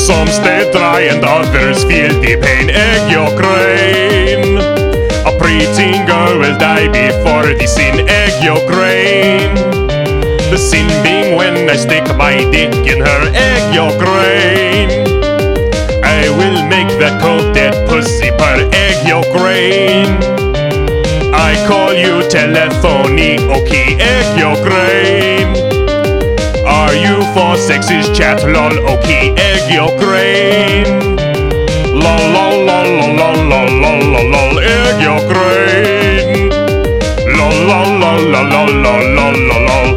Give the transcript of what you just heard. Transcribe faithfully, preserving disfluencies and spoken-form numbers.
Some stay dry and others feel the pain. Egg yolk rain. A preteen girl will die before the sin. Egg yolk rain. The sin being when I stick my dick in her. Egg yolk rain. I will make that cold dead pussy purr. Egg yolk rain. I call you telephony, okay. Egg yolk rain. Are you for sexist chat, lol, okay. Egg yolk rain. Lol lol lol lol lol lol lol lol. Egg yolk rain. Lol lol lol lol lol lol lol lol.